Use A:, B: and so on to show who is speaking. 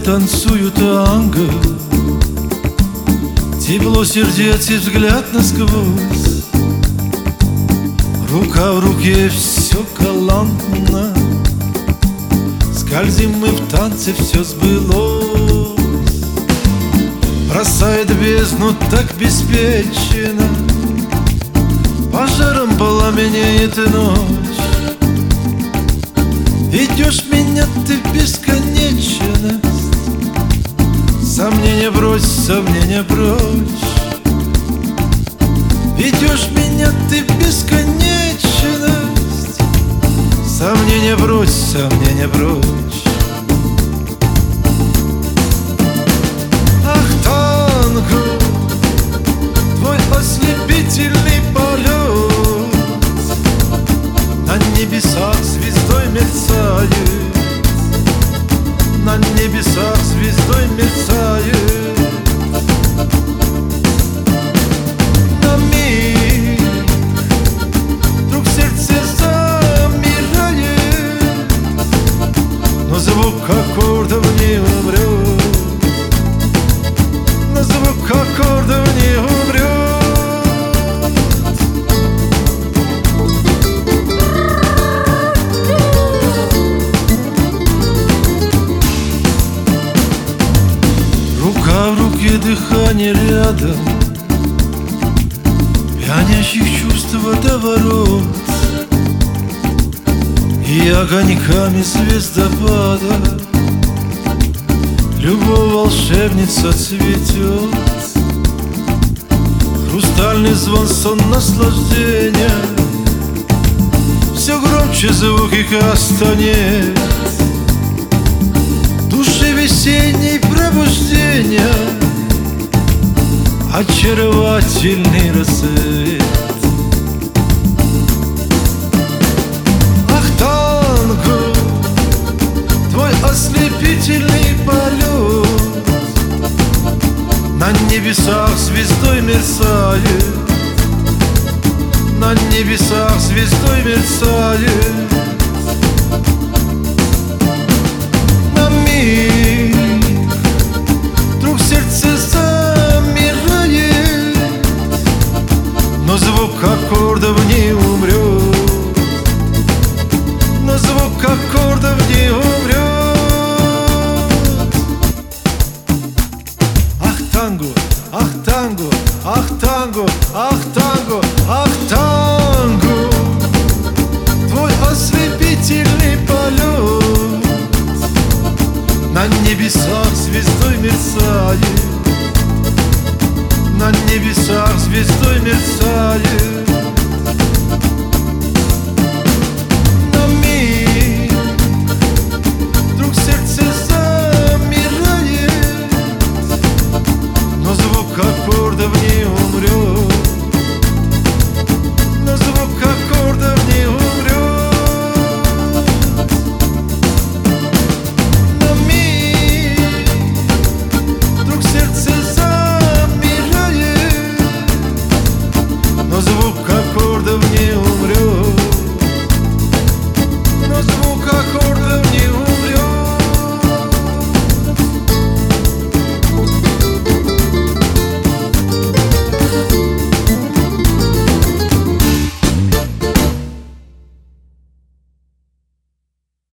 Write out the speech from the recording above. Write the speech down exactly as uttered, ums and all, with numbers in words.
A: танцую танго, тепло сердец и взгляд насквозь. Рука в руке, все галантно, скользим мы в танце, все сбылось. Бросает бездну так беспечно, пожаром пламенеет ночь. Ведешь меня ты в бесконечность, сомнения брось, сомнения прочь. Ведешь меня ты в бесконечность, сомнения брось, сомнения прочь. Ах, танго, твой ослепительный полет, на небесах звездой мерцает, на небесах звездой мерцает. На миг вдруг сердце замирает, но звук аккордов не умрет, но звук аккордов не умрет. Рука в руке, дыхание рядом, пьянящих чувств водоворот, и огоньками звездопада любовь волшебница цветет. Хрустальный звон, сон наслаждения, все громче звуки кастанет. Души весенней пробуждения, очаровательный рассвет. Ах, танго, твой ослепительный полет, на небесах звездой мерцает, на небесах звездой мерцает. На миг вдруг сердце замирает, но звук аккордов не умрет, но звук аккордов не умрет. Ах, танго, ах, танго, ах, танго, ах, танго, ах, танго, твой ослепительный полет, на небесах звездой мерцает, на небесах звездой мерцает.